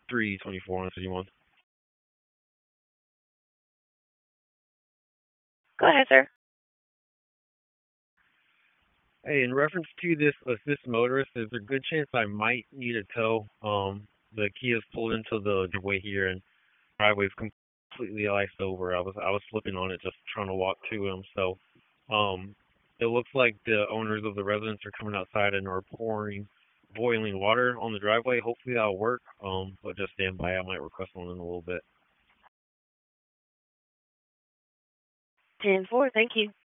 324 on 51. Go ahead, sir. Hey, in reference to this assist motorist, there's a good chance I might need a tow. The Kia's pulled into the driveway here, and driveway's completely iced over. I was slipping on it just trying to walk to him. So, it looks like the owners of the residence are coming outside and are pouring boiling water on the driveway. Hopefully that'll work. But just stand by. I might request one in a little bit. 10-4, thank you.